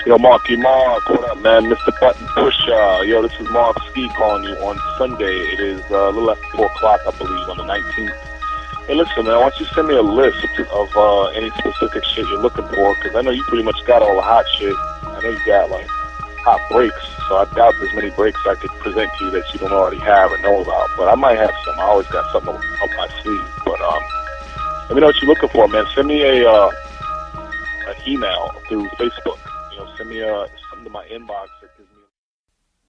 Yo, Marky Mark, what up, man? Mr. Button Pusher. Yo, this is Mark Ski calling you on Sunday. It is a little after 4 o'clock, I believe, on the 19th. Hey, listen, man, why don't you send me a list of any specific shit you're looking for, because I know you pretty much got all the hot shit. I know you got, like, hot breaks, so I doubt there's many breaks I could present to you that you don't already have or know about. But I might have some. I always got something up my sleeve. But let me know what you're looking for, man. Send me an email through Facebook. Send me something to my inbox.